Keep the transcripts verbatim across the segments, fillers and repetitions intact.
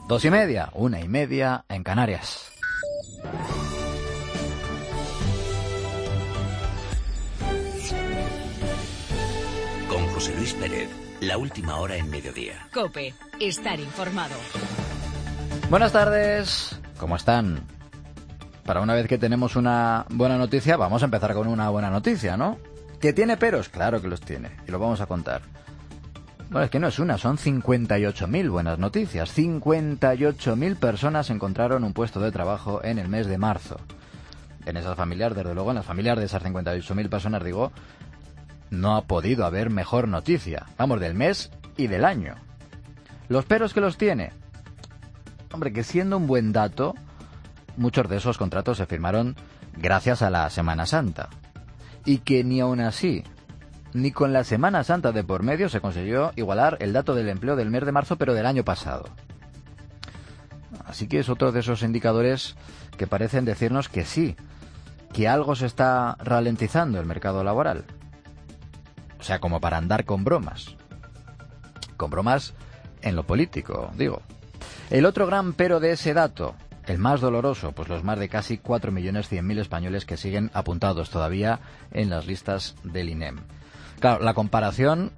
Dos y media, una y media en Canarias. Con José Luis Pérez, la última hora en mediodía. COPE, estar informado. Buenas tardes, ¿cómo están? Para una vez que tenemos una buena noticia, vamos a empezar con una buena noticia, ¿no? ¿Que tiene peros? Claro que los tiene, y lo vamos a contar. Bueno, es que no es una, son cincuenta y ocho mil buenas noticias. cincuenta y ocho mil personas encontraron un puesto de trabajo en el mes de marzo. En esas familias, desde luego, en las familias de esas cincuenta y ocho mil personas, digo, no ha podido haber mejor noticia. Vamos, del mes y del año. ¿Los peros que los tiene? Hombre, que siendo un buen dato, muchos de esos contratos se firmaron gracias a la Semana Santa. Y que ni aun así, ni con la Semana Santa de por medio se consiguió igualar el dato del empleo del mes de marzo, pero del año pasado. Así que es otro de esos indicadores que parecen decirnos que sí, que algo se está ralentizando el mercado laboral. O sea, como para andar con bromas. Con bromas en lo político, digo. El otro gran pero de ese dato, el más doloroso, pues los más de casi cuatro millones cien mil españoles que siguen apuntados todavía en las listas del INEM. Claro, la comparación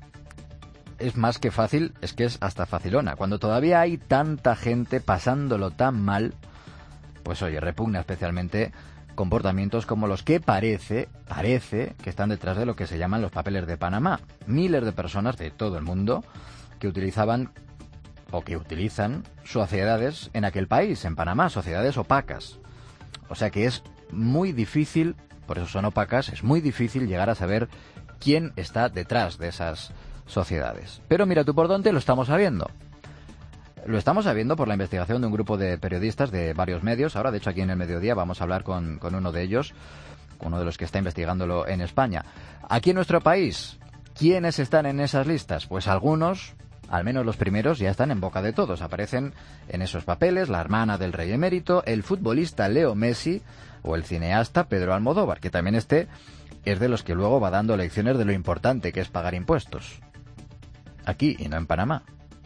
es más que fácil, es que es hasta facilona. Cuando todavía hay tanta gente pasándolo tan mal, pues oye, repugna especialmente comportamientos como los que parece, parece que están detrás de lo que se llaman los papeles de Panamá. Miles de personas de todo el mundo que utilizaban o que utilizan sociedades en aquel país, en Panamá, sociedades opacas. O sea que es muy difícil, por eso son opacas, es muy difícil llegar a saber quién está detrás de esas sociedades. Pero mira tú por dónde lo estamos sabiendo. Lo estamos sabiendo por la investigación de un grupo de periodistas de varios medios. Ahora, de hecho, aquí en el mediodía vamos a hablar con, con uno de ellos, uno de los que está investigándolo en España. Aquí en nuestro país, ¿quiénes están en esas listas? Pues algunos, al menos los primeros, ya están en boca de todos. Aparecen en esos papeles la hermana del rey emérito, el futbolista Leo Messi o el cineasta Pedro Almodóvar, que también este es de los que luego va dando lecciones de lo importante que es pagar impuestos. Aquí y no en Panamá.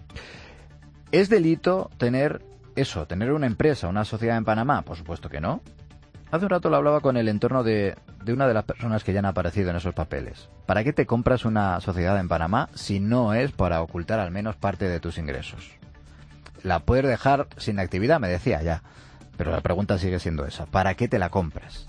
¿Es delito tener eso, tener una empresa, una sociedad en Panamá? Por supuesto que no. Hace un rato lo hablaba con el entorno de, de una de las personas que ya han aparecido en esos papeles. ¿Para qué te compras una sociedad en Panamá si no es para ocultar al menos parte de tus ingresos? La puedes dejar sin actividad, me decía ya. Pero la pregunta sigue siendo esa. ¿Para qué te la compras?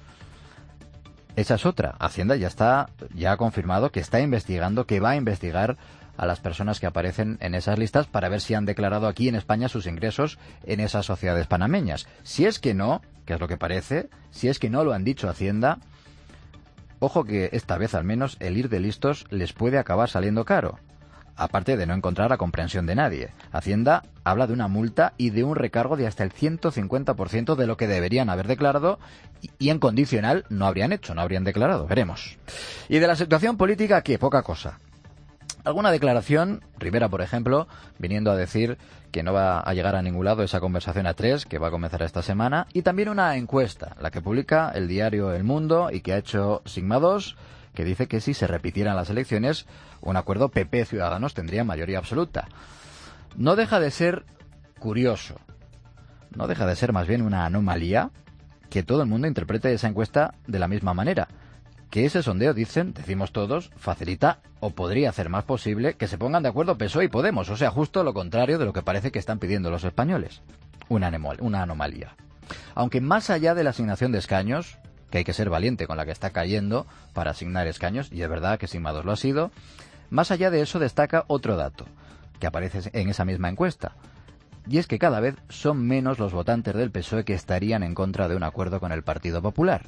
Esa es otra. Hacienda ya está, ya ha confirmado que está investigando, que va a investigar a las personas que aparecen en esas listas para ver si han declarado aquí en España sus ingresos en esas sociedades panameñas. Si es que no, que es lo que parece, si es que no lo han dicho Hacienda, ojo que esta vez al menos el ir de listos les puede acabar saliendo caro. Aparte de no encontrar la comprensión de nadie. Hacienda habla de una multa y de un recargo de hasta el ciento cincuenta por ciento de lo que deberían haber declarado y, y en condicional no habrían hecho, no habrían declarado. Veremos. Y de la situación política, ¿qué? Poca cosa. Alguna declaración, Rivera, por ejemplo, viniendo a decir que no va a llegar a ningún lado esa conversación a tres, que va a comenzar esta semana, y también una encuesta, la que publica el diario El Mundo y que ha hecho Sigma dos, que dice que si se repitieran las elecciones, un acuerdo P P-Ciudadanos tendría mayoría absoluta. No deja de ser curioso, no deja de ser más bien una anomalía que todo el mundo interprete esa encuesta de la misma manera. Que ese sondeo, dicen, decimos todos, facilita o podría hacer más posible que se pongan de acuerdo P S O E y Podemos, o sea, justo lo contrario de lo que parece que están pidiendo los españoles. Una, anemal, una anomalía. Aunque más allá de la asignación de escaños, que hay que ser valiente con la que está cayendo para asignar escaños, y es verdad que Sigma dos lo ha sido, más allá de eso destaca otro dato, que aparece en esa misma encuesta, y es que cada vez son menos los votantes del P S O E que estarían en contra de un acuerdo con el Partido Popular.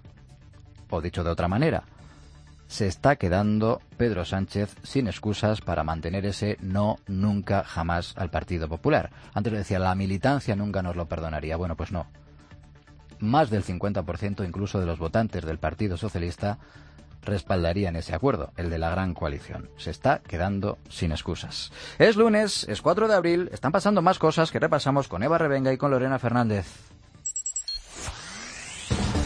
O dicho de otra manera, se está quedando Pedro Sánchez sin excusas para mantener ese no, nunca, jamás al Partido Popular. Antes le decía, la militancia nunca nos lo perdonaría. Bueno, pues no. Más del cincuenta por ciento incluso de los votantes del Partido Socialista respaldarían ese acuerdo, el de la gran coalición. Se está quedando sin excusas. Es lunes, es cuatro de abril, están pasando más cosas que repasamos con Eva Revenga y con Lorena Fernández.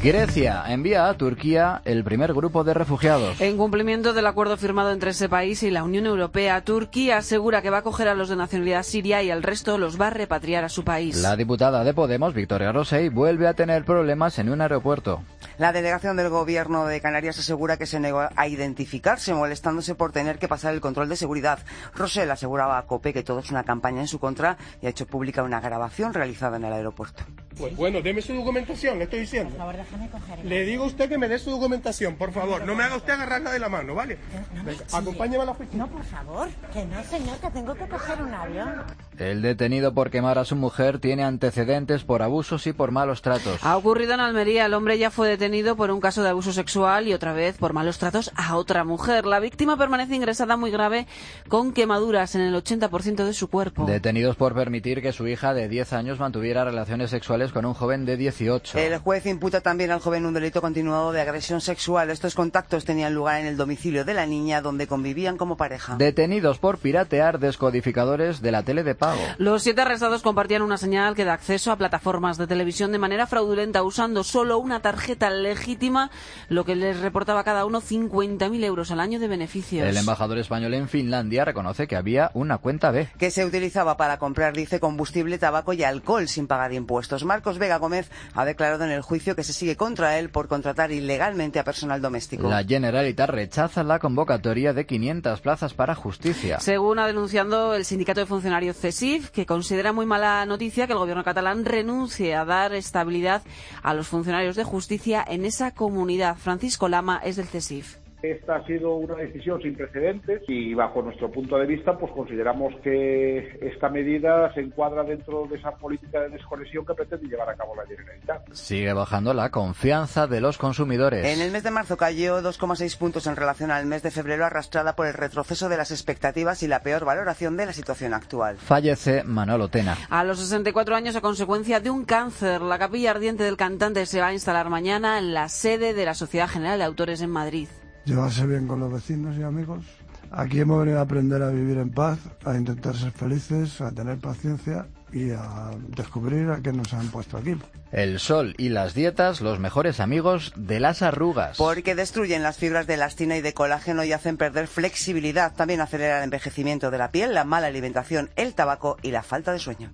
Grecia envía a Turquía el primer grupo de refugiados. En cumplimiento del acuerdo firmado entre ese país y la Unión Europea, Turquía asegura que va a acoger a los de nacionalidad siria y el resto los va a repatriar a su país. La diputada de Podemos, Victoria Rosell, vuelve a tener problemas en un aeropuerto. La delegación del Gobierno de Canarias asegura que se negó a identificarse, molestándose por tener que pasar el control de seguridad. Rosell aseguraba a COPE que todo es una campaña en su contra y ha hecho pública una grabación realizada en el aeropuerto. Pues bueno, deme su documentación, le estoy diciendo. Por favor, déjame coger el... Le digo a usted que me dé su documentación, por favor. No me haga usted agarrarla de la mano, ¿vale? No, no, Venga, sí. acompáñeme a la oficina. No, por favor, que no, señor, que tengo que coger un avión. El detenido por quemar a su mujer tiene antecedentes por abusos y por malos tratos. Ha ocurrido en Almería. El hombre ya fue detenido por un caso de abuso sexual y otra vez por malos tratos a otra mujer. La víctima permanece ingresada muy grave con quemaduras en el ochenta por ciento de su cuerpo. Detenidos por permitir que su hija de diez años mantuviera relaciones sexuales con un joven de dieciocho. El juez imputa también al joven un delito continuado de agresión sexual. Estos contactos tenían lugar en el domicilio de la niña, donde convivían como pareja. Detenidos por piratear descodificadores de la tele de pago. Los siete arrestados compartían una señal que da acceso a plataformas de televisión de manera fraudulenta usando solo una tarjeta legítima, lo que les reportaba a cada uno cincuenta mil euros al año de beneficios. El embajador español en Finlandia reconoce que había una cuenta B. Que se utilizaba para comprar, dice, combustible, tabaco y alcohol sin pagar impuestos. Marcos Vega Gómez ha declarado en el juicio que se sigue contra él por contratar ilegalmente a personal doméstico. La Generalitat rechaza la convocatoria de quinientas plazas para justicia. Según ha denunciado el sindicato de funcionarios CESIF, que considera muy mala noticia que el gobierno catalán renuncie a dar estabilidad a los funcionarios de justicia en esa comunidad. Francisco Lama es del CESIF. Esta ha sido una decisión sin precedentes y bajo nuestro punto de vista pues consideramos que esta medida se encuadra dentro de esa política de desconexión que pretende llevar a cabo la Generalitat. Sigue bajando la confianza de los consumidores. En el mes de marzo cayó dos coma seis puntos en relación al mes de febrero, arrastrada por el retroceso de las expectativas y la peor valoración de la situación actual. Fallece Manolo Tena. A los sesenta y cuatro años a consecuencia de un cáncer. La capilla ardiente del cantante se va a instalar mañana en la sede de la Sociedad General de Autores en Madrid. Llevarse bien con los vecinos y amigos. Aquí hemos venido a aprender a vivir en paz, a intentar ser felices, a tener paciencia y a descubrir a qué nos han puesto aquí. El sol y las dietas, los mejores amigos de las arrugas. Porque destruyen las fibras de elastina y de colágeno y hacen perder flexibilidad. También acelera el envejecimiento de la piel, la mala alimentación, el tabaco y la falta de sueño.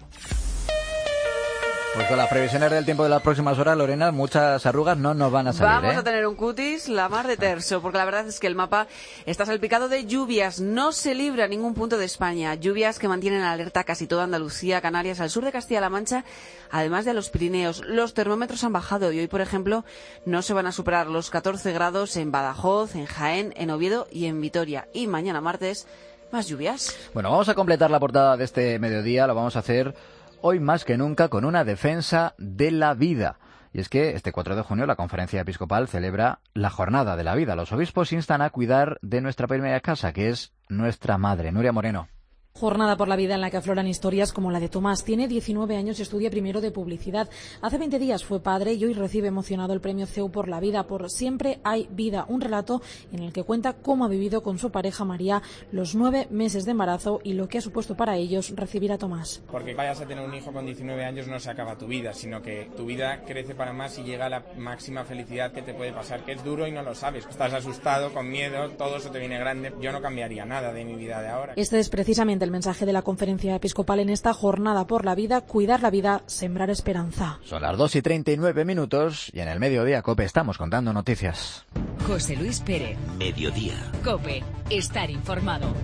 Pues con las previsiones del tiempo de las próximas horas, Lorena, muchas arrugas no nos van a salir. Vamos ¿eh? a tener un cutis la mar de terso, porque la verdad es que el mapa está salpicado de lluvias. No se libra ningún punto de España. Lluvias que mantienen alerta casi toda Andalucía, Canarias, al sur de Castilla-La Mancha, además de a los Pirineos. Los termómetros han bajado y hoy, por ejemplo, no se van a superar los catorce grados en Badajoz, en Jaén, en Oviedo y en Vitoria. Y mañana martes, más lluvias. Bueno, vamos a completar la portada de este mediodía. Lo vamos a hacer hoy más que nunca con una defensa de la vida. Y es que este cuatro de junio la Conferencia Episcopal celebra la Jornada de la Vida. Los obispos instan a cuidar de nuestra primera casa, que es nuestra madre. Nuria Moreno. Jornada por la vida en la que afloran historias como la de Tomás. Tiene diecinueve años y estudia primero de publicidad. Hace veinte días fue padre y hoy recibe emocionado el premio C E U por la vida, por Siempre hay vida, un relato en el que cuenta cómo ha vivido con su pareja María los nueve meses de embarazo y lo que ha supuesto para ellos recibir a Tomás. Porque vayas a tener un hijo con diecinueve años no se acaba tu vida, sino que tu vida crece para más y llega a la máxima felicidad que te puede pasar, que es duro y no lo sabes. Estás asustado, con miedo, todo eso te viene grande. Yo no cambiaría nada de mi vida de ahora. Este es precisamente el mensaje de la Conferencia Episcopal en esta Jornada por la Vida: cuidar la vida, sembrar esperanza. Son las dos y treinta y nueve minutos y en el Mediodía COPE estamos contando noticias. José Luis Pérez. Mediodía. COPE. Estar informado.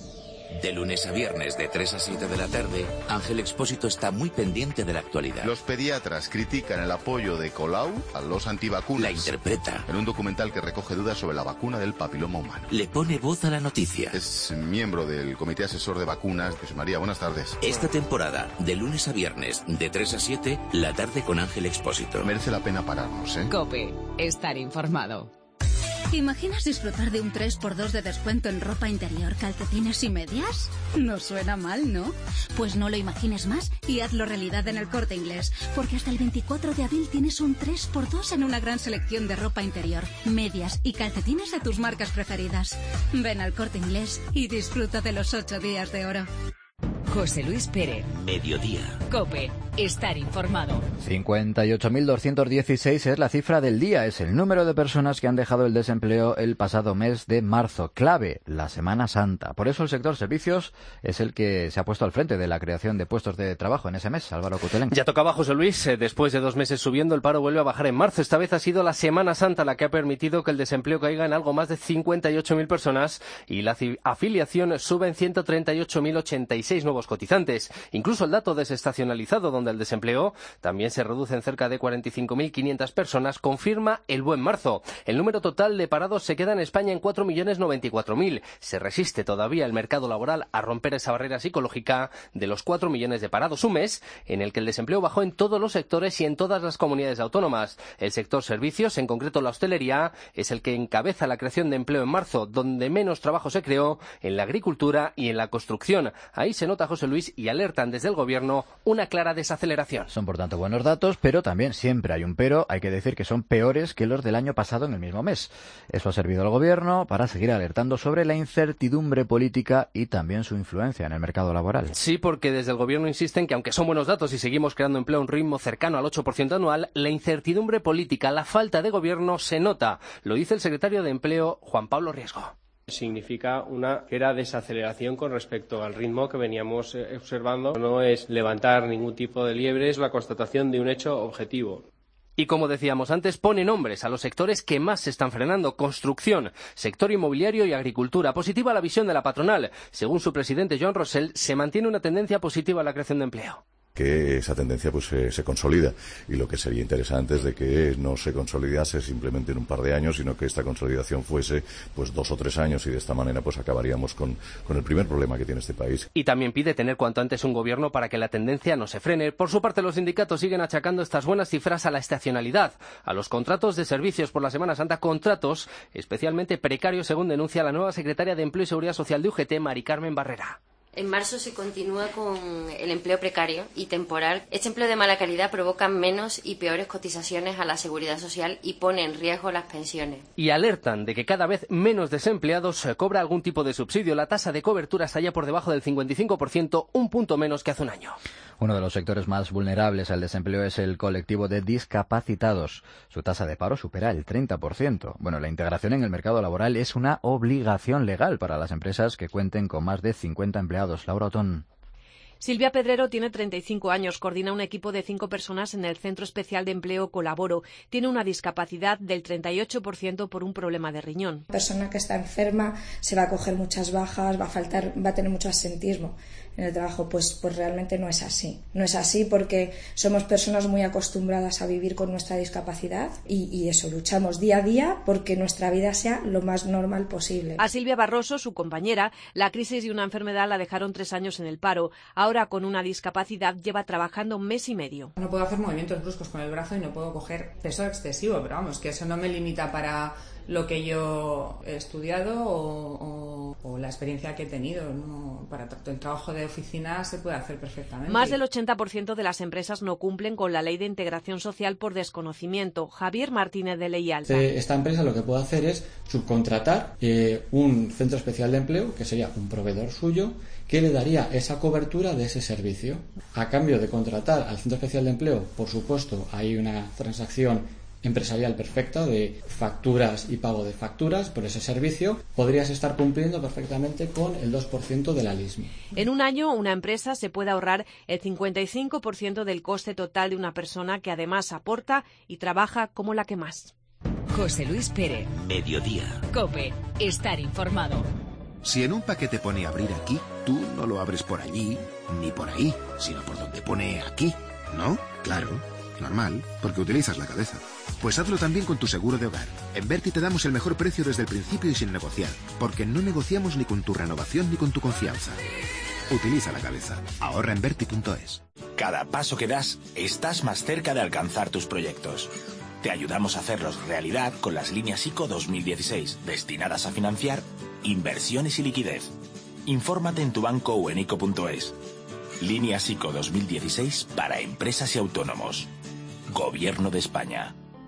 De lunes a viernes de tres a siete de la tarde, Ángel Expósito está muy pendiente de la actualidad. Los pediatras critican el apoyo de Colau a los antivacunas. La interpreta. En un documental que recoge dudas sobre la vacuna del papiloma humano. Le pone voz a la noticia. Es miembro del Comité Asesor de Vacunas. José María, buenas tardes. Esta temporada, de lunes a viernes, de tres a siete, la tarde con Ángel Expósito. Merece la pena pararnos, ¿eh? COPE. Estar informado. ¿Te imaginas disfrutar de un tres por dos de descuento en ropa interior, calcetines y medias? No suena mal, ¿no? Pues no lo imagines más y hazlo realidad en el Corte Inglés, porque hasta el veinticuatro de abril tienes un tres por dos en una gran selección de ropa interior, medias y calcetines de tus marcas preferidas. Ven al Corte Inglés y disfruta de los ocho días de oro. José Luis Pérez. Mediodía. COPE. Estar informado. cincuenta y ocho mil doscientos dieciséis es la cifra del día. Es el número de personas que han dejado el desempleo el pasado mes de marzo. Clave, la Semana Santa. Por eso el sector servicios es el que se ha puesto al frente de la creación de puestos de trabajo en ese mes. Álvaro Cutelén. Ya tocaba, José Luis. Después de dos meses subiendo, el paro vuelve a bajar en marzo. Esta vez ha sido la Semana Santa la que ha permitido que el desempleo caiga en algo más de cincuenta y ocho mil personas y la afiliación sube en ciento treinta y ocho mil ochenta y seis nuevos cotizantes. Incluso el dato desestacionalizado, donde el desempleo también se reduce en cerca de cuarenta y cinco mil quinientas personas, confirma el buen marzo. El número total de parados se queda en España en cuatro millones noventa y cuatro mil. Se resiste todavía el mercado laboral a romper esa barrera psicológica de los cuatro millones de parados. Un mes en el que el desempleo bajó en todos los sectores y en todas las comunidades autónomas. El sector servicios, en concreto la hostelería, es el que encabeza la creación de empleo en marzo, donde menos trabajo se creó en la agricultura y en la construcción. Ahí se nota, José Luis, y alertan desde el gobierno una clara desaceleración. Son, por tanto, buenos datos, pero también siempre hay un pero. Hay que decir que son peores que los del año pasado en el mismo mes. Eso ha servido al gobierno para seguir alertando sobre la incertidumbre política y también su influencia en el mercado laboral. Sí, porque desde el gobierno insisten que aunque son buenos datos y seguimos creando empleo a un ritmo cercano al ocho por ciento anual, la incertidumbre política, la falta de gobierno se nota. Lo dice el secretario de Empleo, Juan Pablo Riesgo. Significa una era desaceleración con respecto al ritmo que veníamos observando. No es levantar ningún tipo de liebre, es la constatación de un hecho objetivo. Y como decíamos antes, pone nombres a los sectores que más se están frenando: construcción, sector inmobiliario y agricultura. Positiva la visión de la patronal. Según su presidente, Joan Rosell, se mantiene una tendencia positiva a la creación de empleo. Que esa tendencia pues se, se consolida, y lo que sería interesante es de que no se consolidase simplemente en un par de años, sino que esta consolidación fuese pues dos o tres años, y de esta manera pues acabaríamos con, con el primer problema que tiene este país. Y también pide tener cuanto antes un gobierno para que la tendencia no se frene. Por su parte, los sindicatos siguen achacando estas buenas cifras a la estacionalidad, a los contratos de servicios por la Semana Santa, contratos especialmente precarios, según denuncia la nueva secretaria de Empleo y Seguridad Social de U G T, Mari Carmen Barrera. En marzo se continúa con el empleo precario y temporal. Este empleo de mala calidad provoca menos y peores cotizaciones a la seguridad social y pone en riesgo las pensiones. Y alertan de que cada vez menos desempleados cobra algún tipo de subsidio. La tasa de cobertura está ya por debajo del cincuenta y cinco por ciento, un punto menos que hace un año. Uno de los sectores más vulnerables al desempleo es el colectivo de discapacitados. Su tasa de paro supera el treinta por ciento. Bueno, la integración en el mercado laboral es una obligación legal para las empresas que cuenten con más de cincuenta empleados. Laura Otón. Silvia Pedrero tiene treinta y cinco años, coordina un equipo de cinco personas en el Centro Especial de Empleo Colaboro. Tiene una discapacidad del treinta y ocho por ciento por un problema de riñón. La persona que está enferma se va a coger muchas bajas, va a faltar, va a tener mucho absentismo en el trabajo. Pues, pues realmente no es así. No es así porque somos personas muy acostumbradas a vivir con nuestra discapacidad y, y eso, luchamos día a día porque nuestra vida sea lo más normal posible. A Silvia Barroso, su compañera, la crisis y una enfermedad la dejaron tres años en el paro. Ahora, con una discapacidad, lleva trabajando un mes y medio. No puedo hacer movimientos bruscos con el brazo y no puedo coger peso excesivo, pero vamos, que eso no me limita para lo que yo he estudiado o, o, o la experiencia que he tenido, ¿no? Para el trabajo de oficina se puede hacer perfectamente. Más del ochenta por ciento de las empresas no cumplen con la ley de integración social por desconocimiento. Javier Martínez de Leyalta. Esta empresa lo que puede hacer es subcontratar eh, un centro especial de empleo, que sería un proveedor suyo, que le daría esa cobertura de ese servicio. A cambio de contratar al centro especial de empleo, por supuesto, hay una transacción empresarial perfecta de facturas y pago de facturas por ese servicio. Podrías estar cumpliendo perfectamente con el dos por ciento de la L I S M. En un año, una empresa se puede ahorrar el cincuenta y cinco por ciento del coste total de una persona que además aporta y trabaja como la que más. José Luis Pérez. Mediodía. COPE. Estar informado. Si en un paquete pone abrir aquí, tú no lo abres por allí ni por ahí, sino por donde pone aquí, ¿no? Claro, normal, porque utilizas la cabeza. Pues hazlo también con tu seguro de hogar. En Berti te damos el mejor precio desde el principio y sin negociar, porque no negociamos ni con tu renovación ni con tu confianza. Utiliza la cabeza. Ahorra en Berti punto es. Cada paso que das, estás más cerca de alcanzar tus proyectos. Te ayudamos a hacerlos realidad con las líneas ICO dos mil dieciséis, destinadas a financiar inversiones y liquidez. Infórmate en tu banco o en ico punto es. Líneas ICO dos mil dieciséis para empresas y autónomos. Gobierno de España.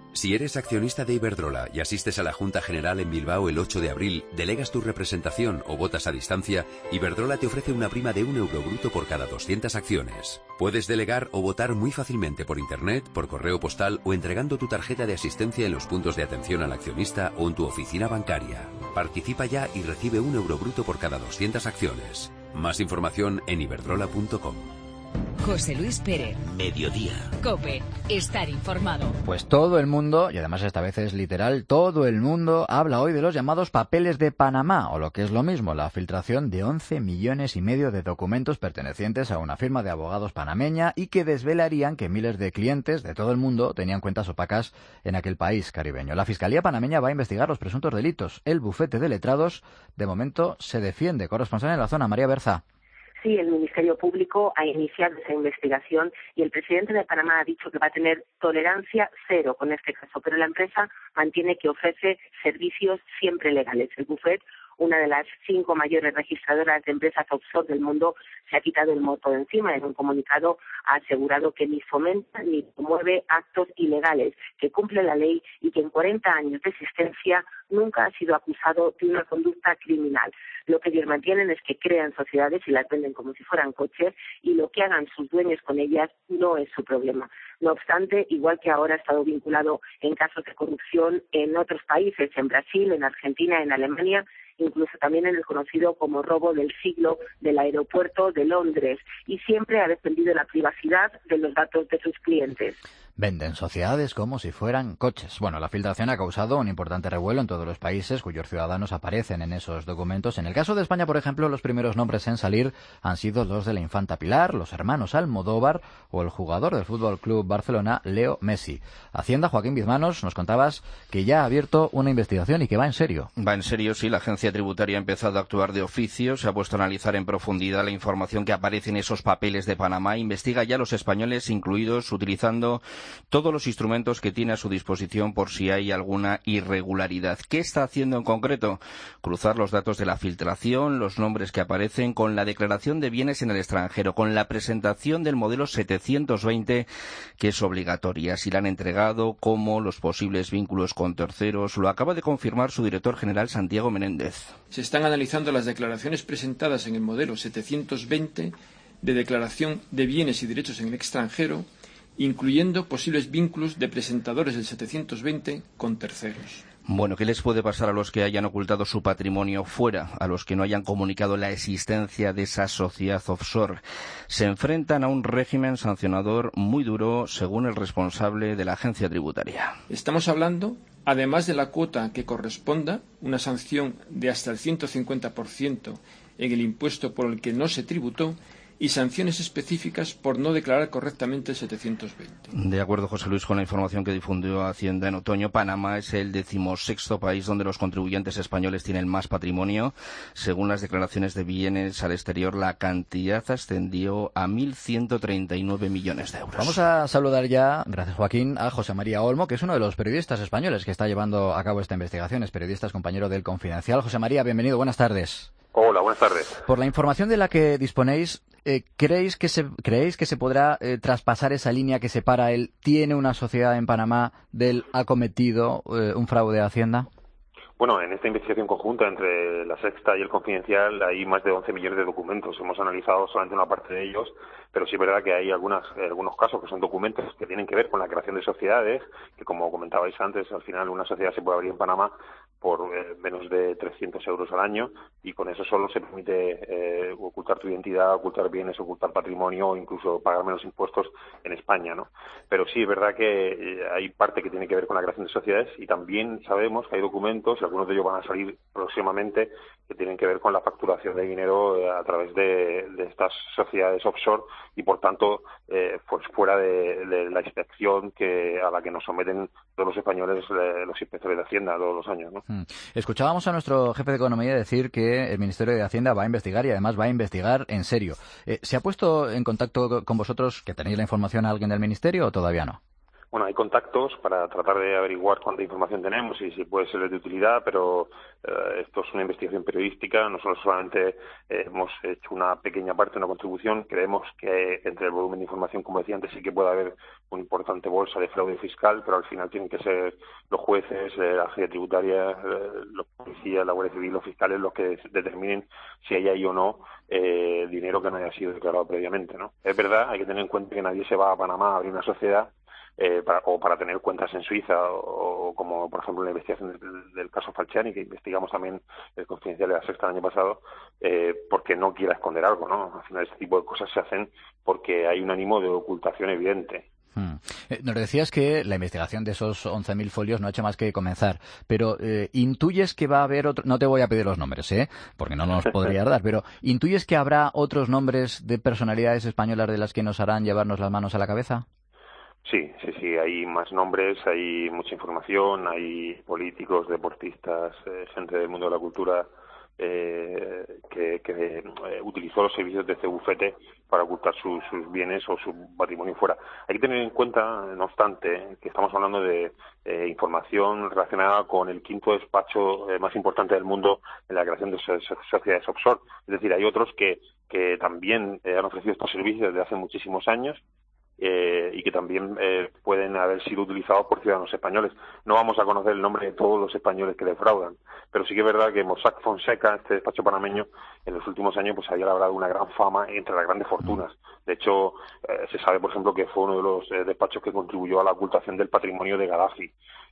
Si eres accionista de Iberdrola y asistes a la Junta General en Bilbao el ocho de abril, delegas tu representación o votas a distancia, Iberdrola te ofrece una prima de un euro bruto por cada doscientas acciones. Puedes delegar o votar muy fácilmente por internet, por correo postal o entregando tu tarjeta de asistencia en los puntos de atención al accionista o en tu oficina bancaria. Participa ya y recibe un euro bruto por cada doscientas acciones. Más información en iberdrola punto com. José Luis Pérez. Mediodía. COPE. Estar informado. Pues todo el mundo, y además esta vez es literal, todo el mundo habla hoy de los llamados papeles de Panamá, o lo que es lo mismo, la filtración de once millones y medio de documentos pertenecientes a una firma de abogados panameña y que desvelarían que miles de clientes de todo el mundo tenían cuentas opacas en aquel país caribeño. La Fiscalía panameña va a investigar los presuntos delitos. El bufete de letrados, de momento, se defiende. Corresponsal en la zona, María Berza. Sí, el Ministerio Público ha iniciado esa investigación y el presidente de Panamá ha dicho que va a tener tolerancia cero con este caso, pero la empresa mantiene que ofrece servicios siempre legales. El bufete, una de las cinco mayores registradoras de empresas offshore del mundo, se ha quitado el moto de encima. En un comunicado ha asegurado que ni fomenta ni promueve actos ilegales, que cumple la ley y que en cuarenta años de existencia nunca ha sido acusado de una conducta criminal. Lo que ellos mantienen es que crean sociedades y las venden como si fueran coches y lo que hagan sus dueños con ellas no es su problema. No obstante, igual que ahora ha estado vinculado en casos de corrupción en otros países, en Brasil, en Argentina, en Alemania, incluso también en el conocido como robo del siglo del aeropuerto de Londres, y siempre ha defendido la privacidad de los datos de sus clientes. Venden sociedades como si fueran coches. Bueno, la filtración ha causado un importante revuelo en todos los países cuyos ciudadanos aparecen en esos documentos. En el caso de España, por ejemplo, los primeros nombres en salir han sido los de la infanta Pilar, los hermanos Almodóvar o el jugador del Fútbol Club Barcelona, Leo Messi. Hacienda, Joaquín Bizmanos, nos contabas que ya ha abierto una investigación y que va en serio. Va en serio, sí. La agencia tributaria ha empezado a actuar de oficio, se ha puesto a analizar en profundidad la información que aparece en esos papeles de Panamá, investiga ya a los españoles incluidos, utilizando todos los instrumentos que tiene a su disposición por si hay alguna irregularidad. ¿Qué está haciendo en concreto? Cruzar los datos de la filtración, los nombres que aparecen, con la declaración de bienes en el extranjero, con la presentación del modelo setecientos veinte, que es obligatoria. Si la han entregado, cómo, los posibles vínculos con terceros, lo acaba de confirmar su director general, Santiago Menéndez. Se están analizando las declaraciones presentadas en el modelo setecientos veinte de declaración de bienes y derechos en el extranjero, incluyendo posibles vínculos de presentadores del setecientos veinte con terceros. Bueno, ¿qué les puede pasar a los que hayan ocultado su patrimonio fuera, a los que no hayan comunicado la existencia de esa sociedad offshore? Se enfrentan a un régimen sancionador muy duro, según el responsable de la agencia tributaria. Estamos hablando, además de la cuota que corresponda, una sanción de hasta el ciento cincuenta por ciento en el impuesto por el que no se tributó, y sanciones específicas por no declarar correctamente el setecientos veinte. De acuerdo, José Luis, con la información que difundió Hacienda en otoño, Panamá es el decimosexto país donde los contribuyentes españoles tienen más patrimonio. Según las declaraciones de bienes al exterior, la cantidad ascendió a mil ciento treinta y nueve millones de euros. Vamos a saludar ya, gracias Joaquín, a José María Olmo, que es uno de los periodistas españoles que está llevando a cabo esta investigación. Es periodista, es compañero del Confidencial. José María, bienvenido, buenas tardes. Hola, buenas tardes. Por la información de la que disponéis, eh, ¿creéis que se creéis que se podrá eh, traspasar esa línea que separa el tiene una sociedad en Panamá del ha cometido eh, un fraude de Hacienda? Bueno, en esta investigación conjunta entre La Sexta y el Confidencial hay más de once millones de documentos. Hemos analizado solamente una parte de ellos, pero sí es verdad que hay algunas, algunos casos que son documentos que tienen que ver con la creación de sociedades, que como comentabais antes, al final una sociedad se puede abrir en Panamá por eh, menos de trescientos euros al año y con eso solo se permite eh, ocultar tu identidad, ocultar bienes, ocultar patrimonio o incluso pagar menos impuestos en España, ¿no? Pero sí es verdad que eh, hay parte que tiene que ver con la creación de sociedades y también sabemos que hay documentos, y algunos de ellos van a salir próximamente, que tienen que ver con la facturación de dinero eh, a través de, de estas sociedades offshore y por tanto eh, pues fuera de, de la inspección que a la que nos someten todos los españoles, eh, los inspectores de Hacienda todos los años, ¿no? Escuchábamos a nuestro jefe de Economía decir que el Ministerio de Hacienda va a investigar y además va a investigar en serio. Eh, ¿Se ha puesto en contacto con vosotros, que tenéis la información, a alguien del Ministerio o todavía no? bueno, hay contactos para tratar de averiguar cuánta información tenemos y si puede ser de utilidad, pero eh, esto es una investigación periodística. Nosotros solamente eh, hemos hecho una pequeña parte, una contribución. Creemos que entre el volumen de información, como decía antes, sí que puede haber una importante bolsa de fraude fiscal, pero al final tienen que ser los jueces, eh, la agencia tributaria, eh, los policías, la Guardia Civil, los fiscales los que determinen si hay ahí o no eh, dinero que no haya sido declarado previamente, ¿no? Es verdad, hay que tener en cuenta que nadie se va a Panamá a abrir una sociedad Eh, para, o para tener cuentas en Suiza, o, o como por ejemplo la investigación del, del caso Falciani, que investigamos también el Confidencial de la Sexta el año pasado, eh, porque no quiera esconder algo, ¿no? Al final este tipo de cosas se hacen porque hay un ánimo de ocultación evidente. Hmm. Eh, nos decías que la investigación de esos once mil folios no ha hecho más que comenzar, pero eh, intuyes que va a haber otro... No te voy a pedir los nombres, ¿eh? Porque no nos podrías dar, pero intuyes que habrá otros nombres de personalidades españolas de las que nos harán llevarnos las manos a la cabeza. Sí, sí, sí, hay más nombres, hay mucha información, hay políticos, deportistas, eh, gente del mundo de la cultura eh, que, que eh, utilizó los servicios de este bufete para ocultar su, sus bienes o su patrimonio fuera. Hay que tener en cuenta, no obstante, que estamos hablando de eh, información relacionada con el quinto despacho eh, más importante del mundo en la creación de so- so- sociedades offshore. Es decir, hay otros que, que también eh, han ofrecido estos servicios desde hace muchísimos años, Eh, y que también eh, pueden haber sido utilizados por ciudadanos españoles. No vamos a conocer el nombre de todos los españoles que defraudan, pero sí que es verdad que Mossack Fonseca, este despacho panameño, en los últimos años pues había labrado una gran fama entre las grandes fortunas. De hecho, eh, se sabe, por ejemplo, que fue uno de los eh, despachos que contribuyó a la ocultación del patrimonio de Gaddafi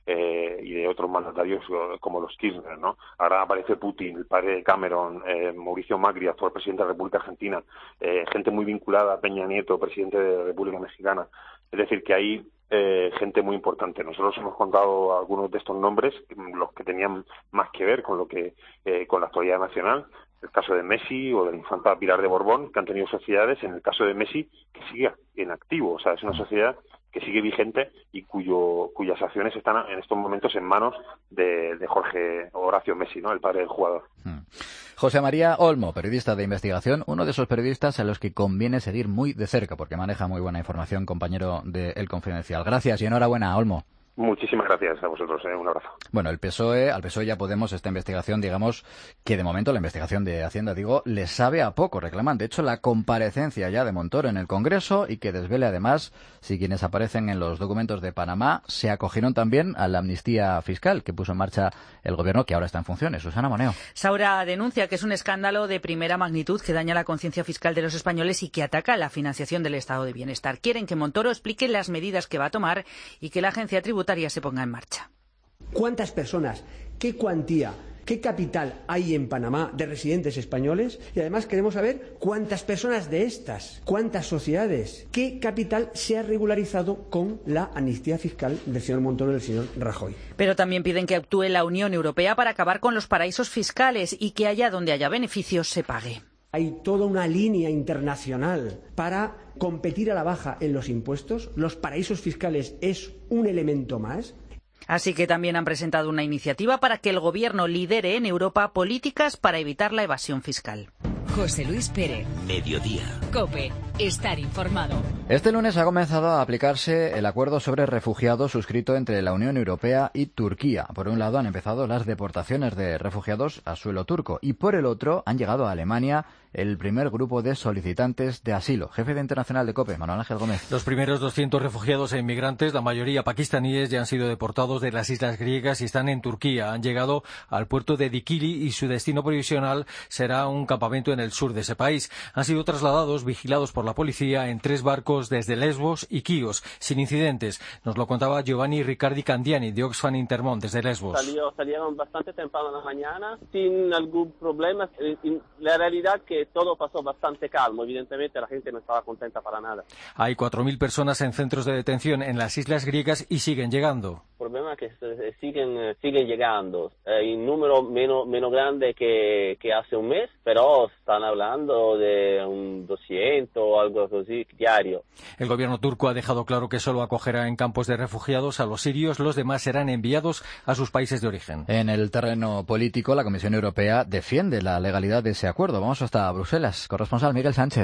eh, y de otros mandatarios eh, como los Kirchner, ¿no? Ahora aparece Putin, el padre de Cameron, eh, Mauricio Macri, actual presidente de la República Argentina, eh, gente muy vinculada a Peña Nieto, presidente de la República Mexicana. Es decir, que hay eh, gente muy importante. Nosotros hemos contado algunos de estos nombres, los que tenían más que ver con lo que eh, con la actualidad nacional. El caso de Messi o de la infanta Pilar de Borbón, que han tenido sociedades. En el caso de Messi, que sigue en activo. O sea, es una sociedad que sigue vigente y cuyo cuyas acciones están en estos momentos en manos de, de Jorge Horacio Messi, ¿no? El padre del jugador. Hmm. José María Olmo, periodista de investigación, uno de esos periodistas a los que conviene seguir muy de cerca porque maneja muy buena información, compañero de El Confidencial. Gracias y enhorabuena, Olmo. Muchísimas gracias a vosotros, ¿eh? Un abrazo. Bueno, el P S O E, al P S O E ya Podemos, esta investigación, digamos, que de momento la investigación de Hacienda, digo, le sabe a poco, reclaman, de hecho, la comparecencia ya de Montoro en el Congreso y que desvele además si quienes aparecen en los documentos de Panamá se acogieron también a la amnistía fiscal que puso en marcha el gobierno que ahora está en funciones. Susana Moneo. Saura denuncia que es un escándalo de primera magnitud que daña la conciencia fiscal de los españoles y que ataca la financiación del estado de bienestar. Quieren que Montoro explique las medidas que va a tomar y que la agencia tributaria se ponga en marcha. ¿Cuántas personas, qué cuantía, qué capital hay en Panamá de residentes españoles? Y además queremos saber cuántas personas de estas, cuántas sociedades, qué capital se ha regularizado con la amnistía fiscal del señor Montoro y del señor Rajoy. Pero también piden que actúe la Unión Europea para acabar con los paraísos fiscales y que allá donde haya beneficios se pague. Hay toda una línea internacional para competir a la baja en los impuestos. Los paraísos fiscales es un elemento más. Así que también han presentado una iniciativa para que el Gobierno lidere en Europa políticas para evitar la evasión fiscal. José Luis Pérez. Mediodía. COPE. Estar informado. Este lunes ha comenzado a aplicarse el acuerdo sobre refugiados suscrito entre la Unión Europea y Turquía. Por un lado han empezado las deportaciones de refugiados a suelo turco y por el otro han llegado a Alemania el primer grupo de solicitantes de asilo. Jefe de Internacional de COPE, Manuel Ángel Gómez. Los primeros doscientos refugiados e inmigrantes, la mayoría pakistaníes, ya han sido deportados de las islas griegas y están en Turquía. Han llegado al puerto de Dikili y su destino provisional será un campamento en el sur de ese país. Han sido trasladados, vigilados por la policía, en tres barcos desde Lesbos y Quíos, sin incidentes. Nos lo contaba Giovanni Riccardi Candiani, de Oxfam Intermont, desde Lesbos. Salió, salieron bastante temprano en la mañana, sin algún problema. La realidad que todo pasó bastante calmo. Evidentemente la gente no estaba contenta para nada. Hay cuatro mil personas en centros de detención en las islas griegas y siguen llegando. El problema es que siguen, siguen llegando. Hay un número menos, menos grande que, que hace un mes, pero están hablando de un doscientos o algo así diario. El gobierno turco ha dejado claro que solo acogerá en campos de refugiados a los sirios. Los demás serán enviados a sus países de origen. En el terreno político, la Comisión Europea defiende la legalidad de ese acuerdo. Vamos hasta Bruselas. Corresponsal Miguel Sánchez.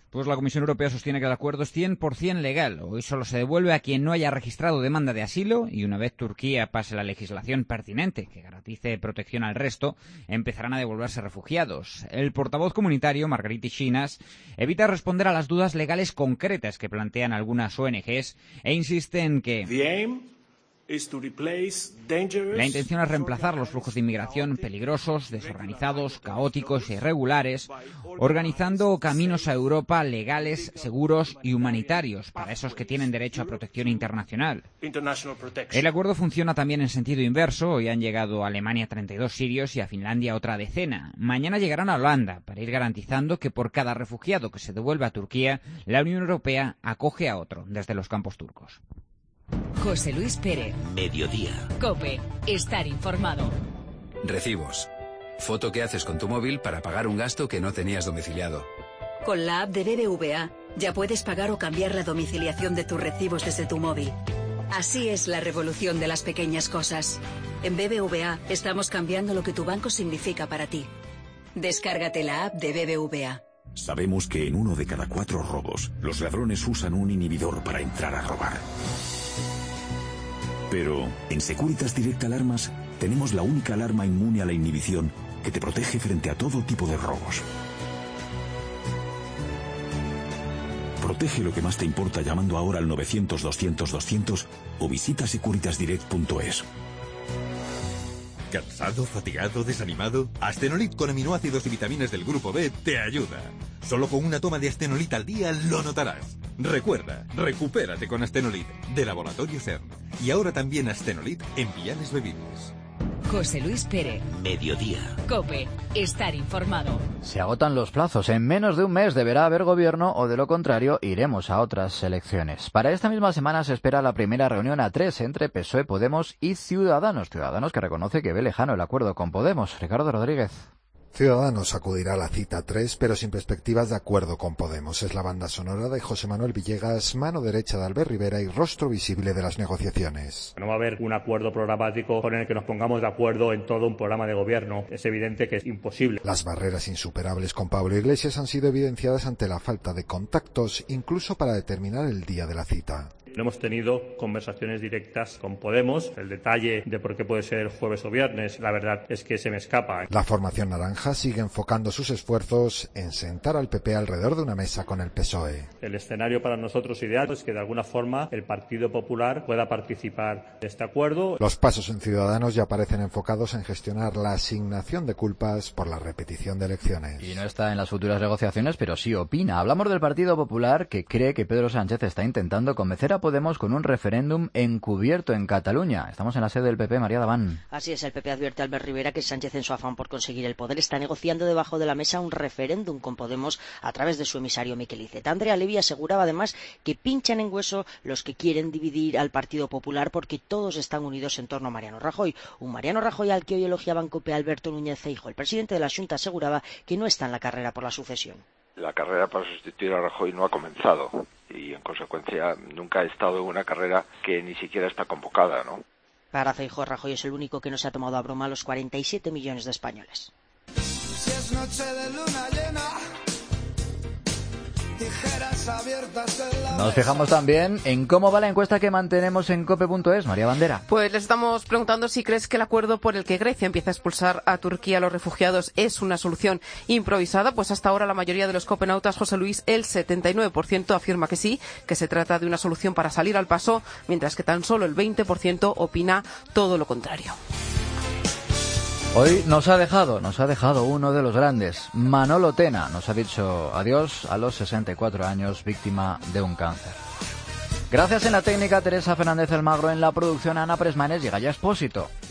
Pues la Comisión Europea sostiene que el acuerdo es cien por ciento legal. Hoy solo se devuelve a quien no haya registrado demanda de asilo y una vez Turquía pase la legislación pertinente que garantice protección al resto, empezarán a devolverse refugiados. El portavoz comunitario, Margaritis Schinas, evita responder a las dudas legales concretas que plantean algunas O N Ges e insiste en que la intención es reemplazar los flujos de inmigración peligrosos, desorganizados, caóticos e irregulares, organizando caminos a Europa legales, seguros y humanitarios para esos que tienen derecho a protección internacional. El acuerdo funciona también en sentido inverso. Hoy han llegado a Alemania treinta y dos sirios y a Finlandia otra decena. Mañana llegarán a Holanda para ir garantizando que por cada refugiado que se devuelve a Turquía, la Unión Europea acoge a otro desde los campos turcos. José Luis Pérez. Mediodía. COPE. Estar informado. Recibos. Foto que haces con tu móvil para pagar un gasto que no tenías domiciliado. Con la app de B B V A ya puedes pagar o cambiar la domiciliación de tus recibos desde tu móvil. Así es la revolución de las pequeñas cosas. En B B V A estamos cambiando lo que tu banco significa para ti. Descárgate la app de B B V A. Sabemos que en uno de cada cuatro robos, los ladrones usan un inhibidor para entrar a robar. Pero en Securitas Direct Alarmas tenemos la única alarma inmune a la inhibición que te protege frente a todo tipo de robos. Protege lo que más te importa llamando ahora al novecientos doscientos doscientos o visita securitas direct punto es. ¿Cansado, fatigado, desanimado? Astenolit con aminoácidos y vitaminas del grupo B te ayuda. Solo con una toma de Astenolit al día lo notarás. Recuerda, recupérate con Astenolit, de Laboratorio CERN. Y ahora también Astenolit en viales bebibles. José Luis Pérez. Mediodía. COPE. Estar informado. Se agotan los plazos. En menos de un mes deberá haber gobierno o de lo contrario iremos a otras elecciones. Para esta misma semana se espera la primera reunión a tres entre P S O E, Podemos y Ciudadanos. Ciudadanos que reconoce que ve lejano el acuerdo con Podemos. Ricardo Rodríguez. Ciudadanos acudirá a la cita tres, pero sin perspectivas de acuerdo con Podemos. Es la banda sonora de José Manuel Villegas, mano derecha de Albert Rivera y rostro visible de las negociaciones. No va a haber un acuerdo programático con el que nos pongamos de acuerdo en todo un programa de gobierno. Es evidente que es imposible. Las barreras insuperables con Pablo Iglesias han sido evidenciadas ante la falta de contactos, incluso para determinar el día de la cita. No hemos tenido conversaciones directas con Podemos. El detalle de por qué puede ser jueves o viernes, la verdad es que se me escapa. La formación naranja sigue enfocando sus esfuerzos en sentar al P P alrededor de una mesa con el P S O E. El escenario para nosotros ideal es que de alguna forma el Partido Popular pueda participar de este acuerdo. Los pasos en Ciudadanos ya parecen enfocados en gestionar la asignación de culpas por la repetición de elecciones. Y no está en las futuras negociaciones, pero sí opina. Hablamos del Partido Popular, que cree que Pedro Sánchez está intentando convencer a Podemos con un referéndum encubierto en Cataluña. Estamos en la sede del P P, María Daván. Así es, el P P advierte a Albert Rivera que Sánchez, en su afán por conseguir el poder, está negociando debajo de la mesa un referéndum con Podemos a través de su emisario Miquel Iceta. Andrea Levy aseguraba además que pinchan en hueso los que quieren dividir al Partido Popular porque todos están unidos en torno a Mariano Rajoy. Un Mariano Rajoy al que hoy elogiaban COPE Alberto Núñez Feijóo. El presidente de la Xunta aseguraba que no está en la carrera por la sucesión. La carrera para sustituir a Rajoy no ha comenzado y, en consecuencia, nunca ha estado en una carrera que ni siquiera está convocada, ¿no? Para Feijóo, Rajoy es el único que no se ha tomado a broma a los cuarenta y siete millones de españoles. Si es noche de luna llena, tijeras abiertas en la Nos fijamos también en cómo va la encuesta que mantenemos en cope punto es. María Bandera. Pues les estamos preguntando si crees que el acuerdo por el que Grecia empieza a expulsar a Turquía a los refugiados es una solución improvisada. Pues hasta ahora la mayoría de los copenautas, José Luis, el setenta y nueve por ciento afirma que sí, que se trata de una solución para salir al paso, mientras que tan solo el veinte por ciento opina todo lo contrario. Hoy nos ha dejado, nos ha dejado uno de los grandes. Manolo Tena nos ha dicho adiós a los sesenta y cuatro años, víctima de un cáncer. Gracias en la técnica Teresa Fernández Almagro, en la producción Ana Presmanes y Gaya Expósito.